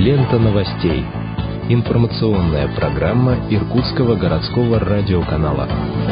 Лента новостей. Информационная программа Иркутского городского радиоканала.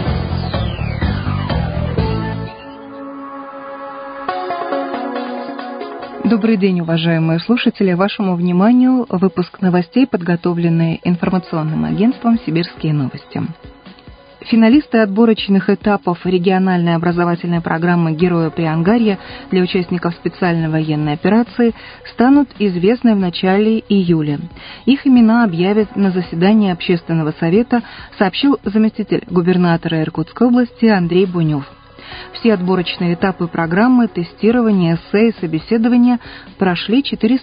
Добрый день, уважаемые слушатели. Вашему вниманию выпуск новостей, подготовленный информационным агентством «Сибирские новости». Финалисты отборочных этапов региональной образовательной программы «Герои Приангарья» для участников специальной военной операции станут известны в начале июля. Их имена объявят на заседании Общественного совета, сообщил заместитель губернатора Иркутской области Андрей Бунев. Все отборочные этапы программы, тестирования, эссе и собеседования прошли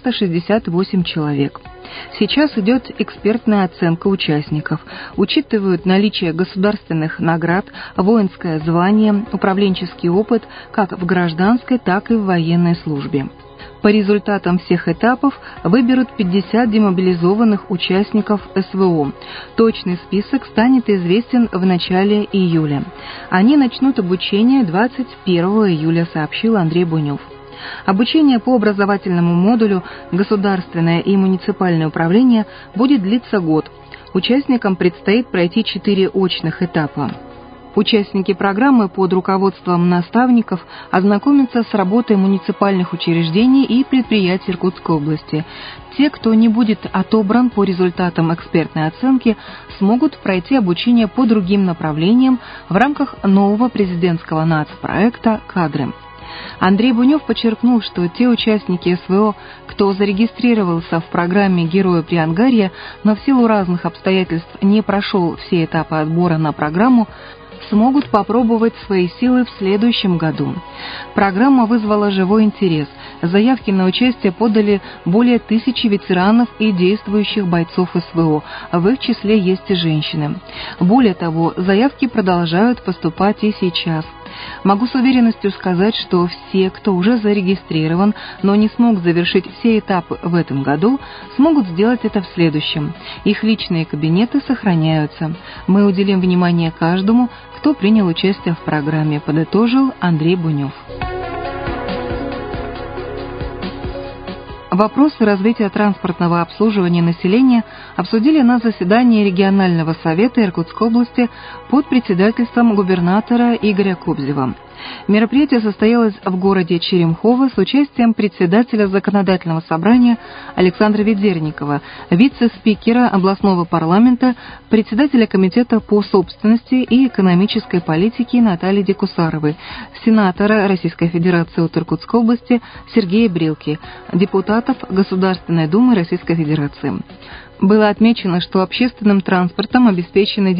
468 человек. Сейчас идет экспертная оценка участников. Учитывают наличие государственных наград, воинское звание, управленческий опыт как в гражданской, так и в военной службе. По результатам всех этапов выберут 50 демобилизованных участников СВО. Точный список станет известен в начале июля. Они начнут обучение 21 июля, сообщил Андрей Бунев. Обучение по образовательному модулю «Государственное и муниципальное управление» будет длиться год. Участникам предстоит пройти 4 очных этапа. Участники программы под руководством наставников ознакомятся с работой муниципальных учреждений и предприятий Иркутской области. Те, кто не будет отобран по результатам экспертной оценки, смогут пройти обучение по другим направлениям в рамках нового президентского нацпроекта «Кадры». Андрей Бунев подчеркнул, что те участники СВО, кто зарегистрировался в программе «Герои Приангарья», но в силу разных обстоятельств не прошел все этапы отбора на программу, смогут попробовать свои силы в следующем году. Программа вызвала живой интерес. Заявки на участие подали более 1000 ветеранов и действующих бойцов СВО, в их числе есть и женщины. Более того, заявки продолжают поступать и сейчас. Могу с уверенностью сказать, что все, кто уже зарегистрирован, но не смог завершить все этапы в этом году, смогут сделать это в следующем. Их личные кабинеты сохраняются. Мы уделим внимание каждому, кто принял участие в программе, подытожил Андрей Бунев. Вопросы развития транспортного обслуживания населения обсудили на заседании регионального совета Иркутской области под председательством губернатора Игоря Кобзева. Мероприятие состоялось в городе Черемхово с участием председателя законодательного собрания Александра Ведерникова, вице-спикера областного парламента, председателя комитета по собственности и экономической политике Натальи Декусаровой, сенатора Российской Федерации от Иркутской области Сергея Брилки, депутатов Государственной Думы Российской Федерации. Было отмечено, что общественным транспортом обеспечены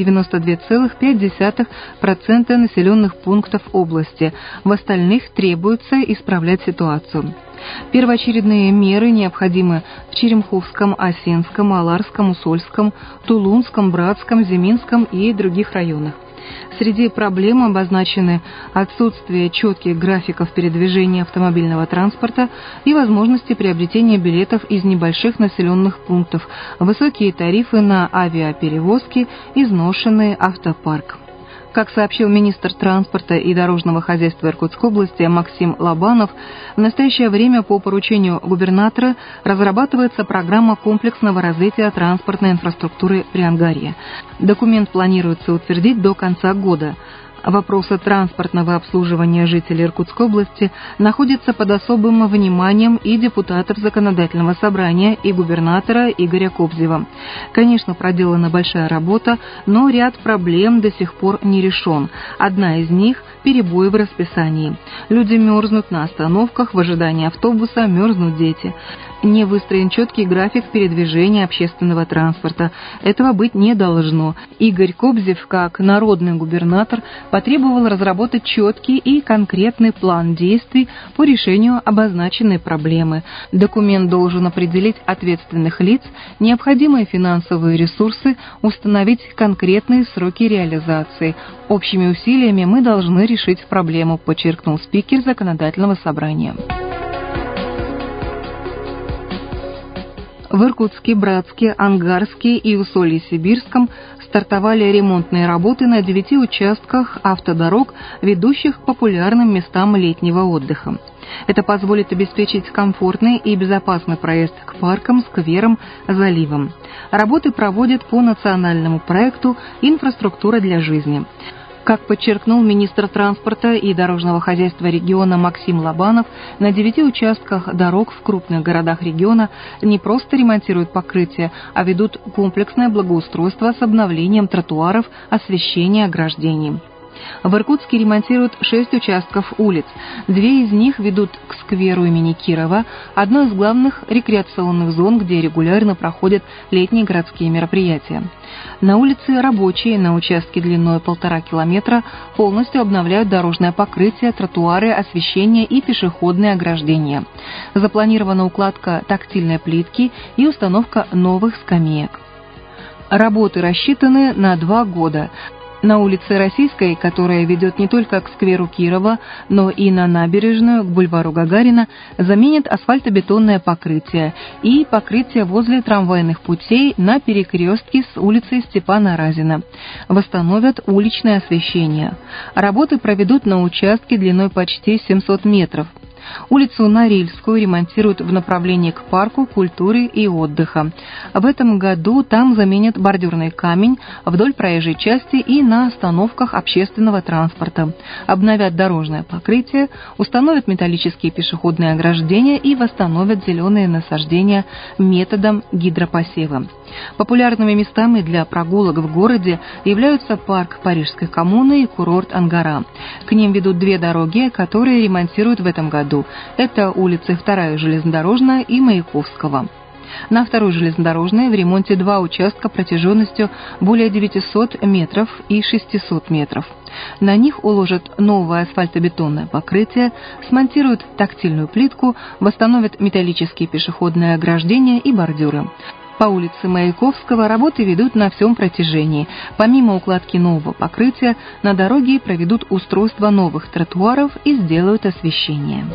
92,5% населенных пунктов области. В остальных требуется исправлять ситуацию. Первоочередные меры необходимы в Черемховском, Осинском, Аларском, Усольском, Тулунском, Братском, Зиминском и других районах. Среди проблем обозначены отсутствие четких графиков передвижения автомобильного транспорта и возможности приобретения билетов из небольших населенных пунктов, высокие тарифы на авиаперевозки, изношенный автопарк. Как сообщил министр транспорта и дорожного хозяйства Иркутской области Максим Лобанов, в настоящее время по поручению губернатора разрабатывается программа комплексного развития транспортной инфраструктуры Приангарья. Документ планируется утвердить до конца года. Вопросы транспортного обслуживания жителей Иркутской области находятся под особым вниманием и депутатов Законодательного собрания, и губернатора Игоря Кобзева. Конечно, проделана большая работа, но ряд проблем до сих пор не решен. Одна из них – перебои в расписании. Люди мерзнут на остановках, в ожидании автобуса мерзнут дети. Не выстроен четкий график передвижения общественного транспорта. Этого быть не должно. Игорь Кобзев, как народный губернатор, потребовал разработать четкий и конкретный план действий по решению обозначенной проблемы. Документ должен определить ответственных лиц, необходимые финансовые ресурсы, установить конкретные сроки реализации. Общими усилиями мы должны решить проблему, подчеркнул спикер Законодательного собрания. В Иркутске, Братске, Ангарске и Усолье-Сибирском стартовали ремонтные работы на 9 участках автодорог, ведущих к популярным местам летнего отдыха. Это позволит обеспечить комфортный и безопасный проезд к паркам, скверам, заливам. Работы проводят по национальному проекту «Инфраструктура для жизни». Как подчеркнул министр транспорта и дорожного хозяйства региона Максим Лобанов, на 9 участках дорог в крупных городах региона не просто ремонтируют покрытие, а ведут комплексное благоустройство с обновлением тротуаров, освещения, ограждений. В Иркутске ремонтируют 6 участков улиц. 2 из них ведут к скверу имени Кирова, одной из главных рекреационных зон, где регулярно проходят летние городские мероприятия. На улице Рабочей, на участке длиной 1,5 километра, полностью обновляют дорожное покрытие, тротуары, освещение и пешеходные ограждения. Запланирована укладка тактильной плитки и установка новых скамеек. Работы рассчитаны на 2 года. На улице Российской, которая ведет не только к скверу Кирова, но и на набережную, к бульвару Гагарина, заменят асфальтобетонное покрытие и покрытие возле трамвайных путей на перекрестке с улицей Степана Разина. Восстановят уличное освещение. Работы проведут на участке длиной почти 700 метров. Улицу Норильскую ремонтируют в направлении к парку культуры и отдыха. В этом году там заменят бордюрный камень вдоль проезжей части и на остановках общественного транспорта. Обновят дорожное покрытие, установят металлические пешеходные ограждения и восстановят зеленые насаждения методом гидропосева. Популярными местами для прогулок в городе являются парк Парижской коммуны и курорт Ангара. К ним ведут 2 дороги, которые ремонтируют в этом году. Это улицы 2-я железнодорожная и Маяковского. На 2-й железнодорожной в ремонте 2 участка протяженностью более 900 метров и 600 метров. На них уложат новое асфальтобетонное покрытие, смонтируют тактильную плитку, восстановят металлические пешеходные ограждения и бордюры. По улице Маяковского работы ведут на всем протяжении. Помимо укладки нового покрытия, на дороге проведут устройство новых тротуаров и сделают освещение.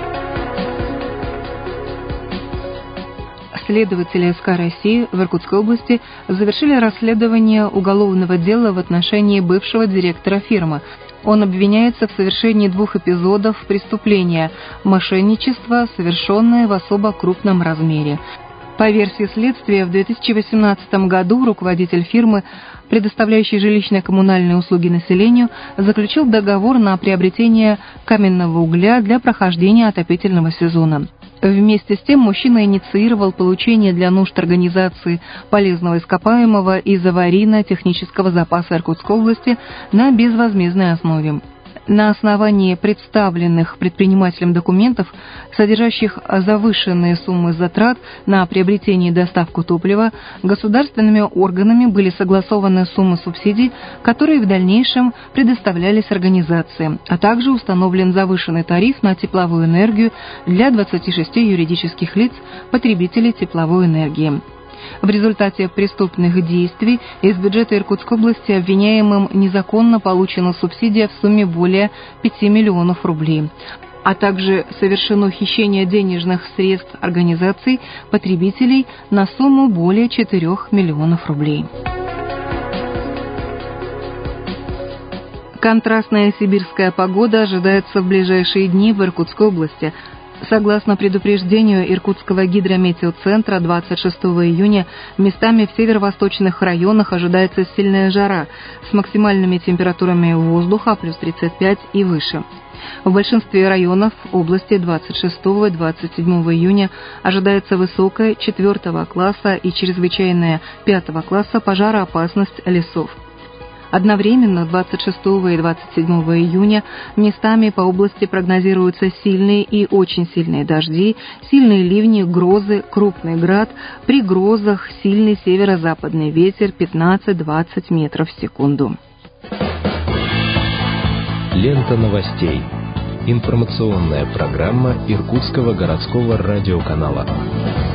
Следователи СК России в Иркутской области завершили расследование уголовного дела в отношении бывшего директора фирмы. Он обвиняется в совершении 2 эпизодов преступления – мошенничества, совершенное в особо крупном размере. По версии следствия, в 2018 году руководитель фирмы, предоставляющей жилищно-коммунальные услуги населению, заключил договор на приобретение каменного угля для прохождения отопительного сезона. Вместе с тем мужчина инициировал получение для нужд организации полезного ископаемого из аварийно-технического запаса Иркутской области на безвозмездной основе. На основании представленных предпринимателем документов, содержащих завышенные суммы затрат на приобретение и доставку топлива, государственными органами были согласованы суммы субсидий, которые в дальнейшем предоставлялись организации, а также установлен завышенный тариф на тепловую энергию для 26 юридических лиц, потребителей тепловой энергии. В результате преступных действий из бюджета Иркутской области обвиняемым незаконно получена субсидия в сумме более 5 миллионов рублей, а также совершено хищение денежных средств организаций потребителей на сумму более 4 миллионов рублей. Контрастная сибирская погода ожидается в ближайшие дни в Иркутской области. Согласно предупреждению Иркутского гидрометеоцентра, 26 июня местами в северо-восточных районах ожидается сильная жара с максимальными температурами воздуха плюс 35 и выше. В большинстве районов области 26 и 27 июня ожидается высокая 4 класса и чрезвычайная 5 класса пожароопасность лесов. Одновременно 26 и 27 июня местами по области прогнозируются сильные и очень сильные дожди, сильные ливни, грозы, крупный град, при грозах сильный северо-западный ветер 15-20 метров в секунду. Лента новостей. Информационная программа Иркутского городского радиоканала.